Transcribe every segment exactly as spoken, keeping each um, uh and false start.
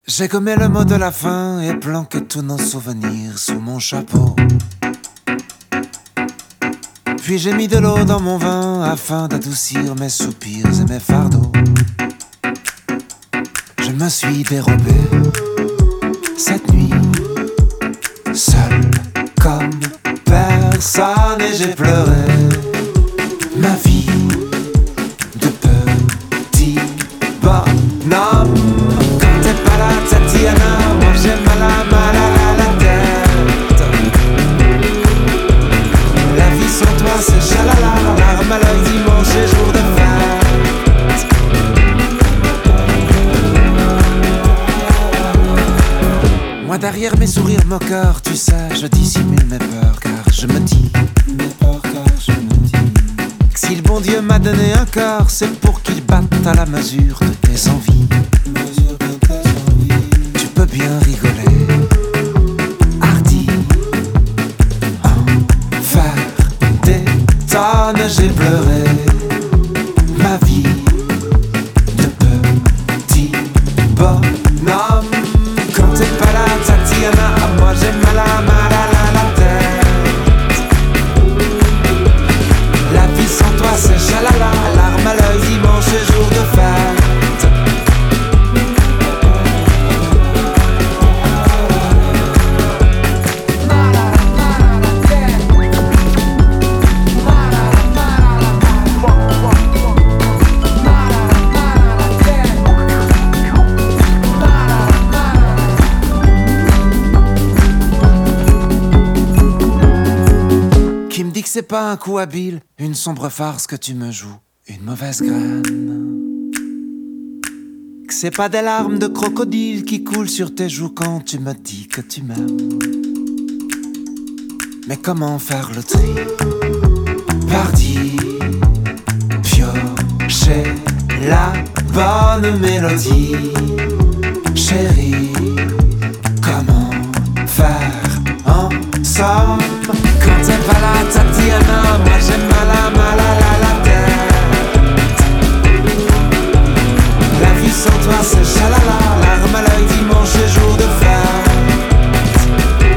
J'ai gommé le mot de la fin et planqué tous nos souvenirs sous mon chapeau. Puis j'ai mis de l'eau dans mon vin afin d'adoucir mes soupirs et mes fardeaux. Je me suis dérobé cette nuit, seul comme personne, et j'ai pleuré ma vie de petit bonhomme. Quand t'es pas là, Tatiana, moi j'ai mal à mal à la tête. La vie sans toi c'est chalala, larmes à l'œil, dimanche et jour de fête. Moi derrière mes sourires moqueurs, tu sais, je dissimule mes peurs, car je me dis, mes peurs, car je me dis que si le bon Dieu m'a donné un corps, c'est pour qu'il batte à la mesure de tes envies. Mesure de tes envies. Tu peux bien rigoler, hardi, en faire des tonnes. J'ai pleuré ma vie de petit bonhomme. Quand t'es pas là, Tatiana, moi j'ai mal à mal à la, la tête. La vie sans toi c'est chalala, larmes à l'œil, dimanche et jour de fête. Qui me dit que c'est pas un coup habile, une sombre farce que tu me joues, une mauvaise graine. Que c'est pas des larmes de crocodile qui coulent sur tes joues quand tu me dis que tu m'aimes. Mais comment faire le tri? Pardi, piocher la bonne mélodie. Chérie, comment faire ensemble? Quand t'es pas là, Tatiana, moi j'ai mal à mal à la, la tête. La vie sans toi c'est chalala, larmes à l'œil, dimanche et jour de fête.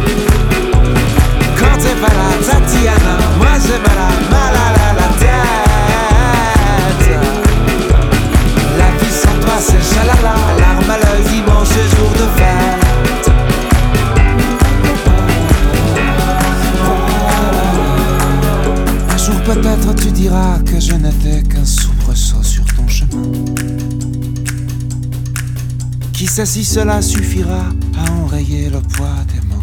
Quand t'es pas là, Tatiana, moi j'ai mal à mal à la, la tête. La vie sans toi c'est chalala, larmes à l'œil, dimanche et jour de fête. Peut-être tu diras que je n'étais qu'un soubresaut sur ton chemin. Qui sait si cela suffira à enrayer le poids des mots